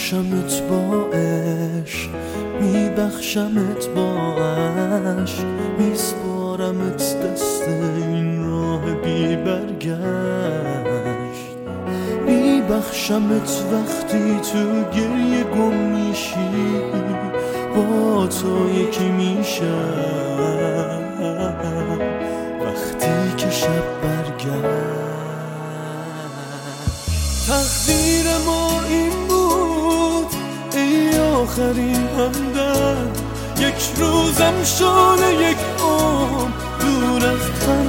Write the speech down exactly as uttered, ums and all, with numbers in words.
میبخشمت با عشق، میبخشمت با عشق، میسپارمت دست این راه بی برگشت. میبخشمت وقتی تو گریه گم میشی، با تو یکی میشم وقتی که شب برگشت. تقدیر ما این بود ای آخرین همدم، یک روزم شده یک عمر دور از هم.